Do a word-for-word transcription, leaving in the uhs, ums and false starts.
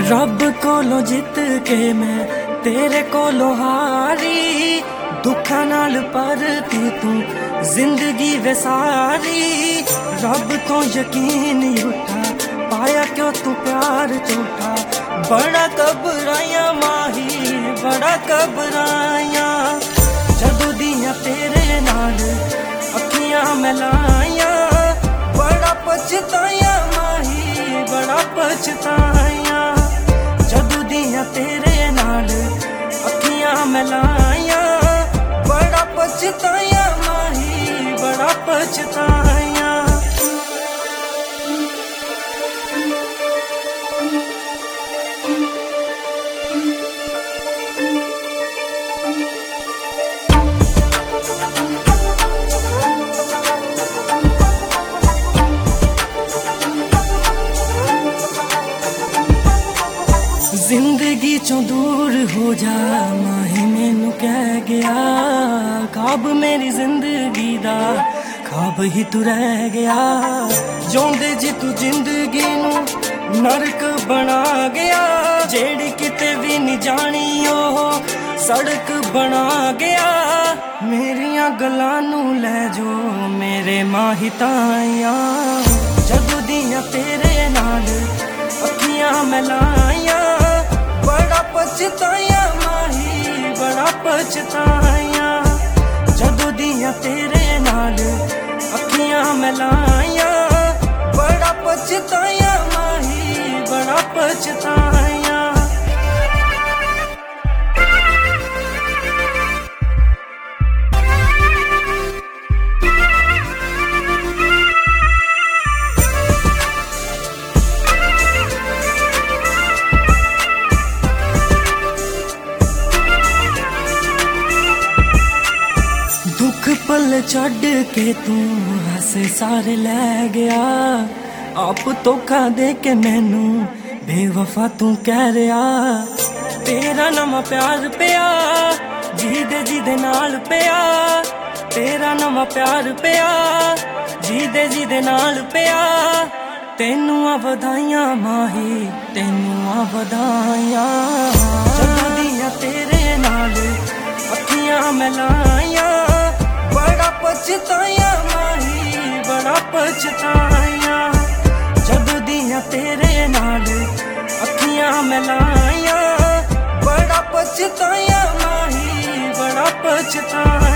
रब कोलों जित के मैं तेरे कोलों हारी, दुखा नाल परती तू जिंदगी वे सारी। रब तो यकीन उठा पाया क्यों तू प्यार झूठा, बड़ा घबराया माही बड़ा घबराया। जदों दियां तेरे नाल अखियां मिलाया, बड़ा पछताया माही बड़ा पछताया। जदों दियां तेरे नाल अखियां मिलाया, बड़ा पछताया माही बड़ा पछताया। जिंदगी चों दूर हो जा माही मैनू कह गया, ख्वाब मेरी जिंदगी दा ख्वाब ही तू रह गया। जोंदे जी तू जिंदगी नू नरक बना गया, जेड़ी किते भी नहीं जानी ओ सड़क बना गया। मेरियां गल्लां नू लै जो मेरे माही ताया, जदों दियां तेरे नाल अखियां मिलाया, बड़ा पछताया माही बड़ा पछताया। जदों दियां तेरे नाल अखियां मिलाया, बड़ा पछताया माही बड़ा पछताया। दुख पल छड़ के तू हसे सारे लै गया, आप धोखा दे के मैनू बेवफा तू कह रहा। तेरा नवा प्यार पिया जीदे जीदे नाल पिया, तेरा नवा प्यार पिया जीदे जीदे नाल पिया। तेनू आ वधाइयां माही तेनू आ वधाइयां। जदों दियां तेरे नाल अखियां मिलाया, बड़ा पछताया माही बड़ा पछताया। जदों दियां तेरे नाल अखियां मिलाया, बड़ा पछताया माही बड़ा पछताया।